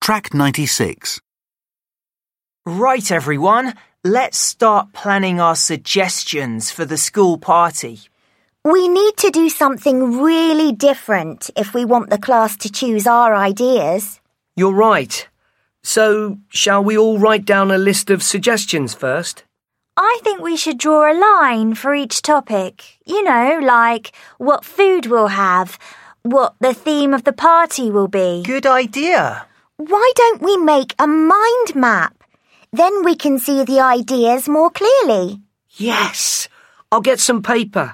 Track 96. Right, everyone. Let's start planning our suggestions for the school party. We need to do something really different if we want the class to choose our ideas. You're right. So, shall we all write down a list of suggestions first? I think we should draw a line for each topic. You know, like what food we'll have, what the theme of the party will be. Good idea. Why don't we make a mind map? Then we can see the ideas more clearly. Yes! I'll get some paper.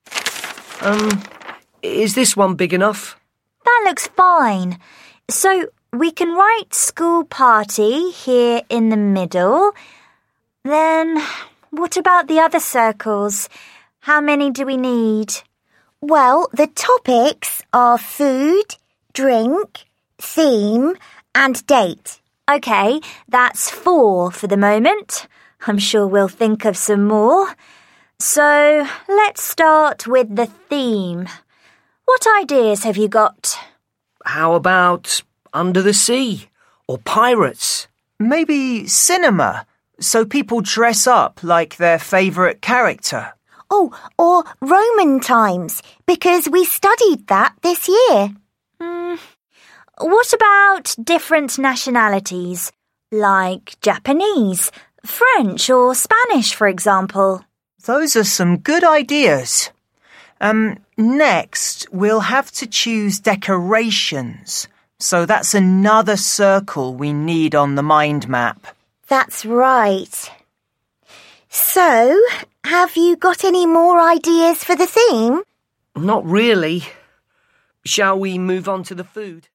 Is this one big enough? That looks fine. So we can write school party here in the middle. Then what about the other circles? How many do we need? Well, the topics are food, drink, theme, and date. OK, that's 4 for the moment. I'm sure we'll think of some more. So let's start with the theme. What ideas have you got? How about under the sea or pirates? Maybe cinema, so people dress up like their favourite character. Oh, or Roman times, because we studied that this year. What about different nationalities, like Japanese, French or Spanish, for example? Those are some good ideas. Next, we'll have to choose decorations. So that's another circle we need on the mind map. That's right. So, have you got any more ideas for the theme? Not really. Shall we move on to the food?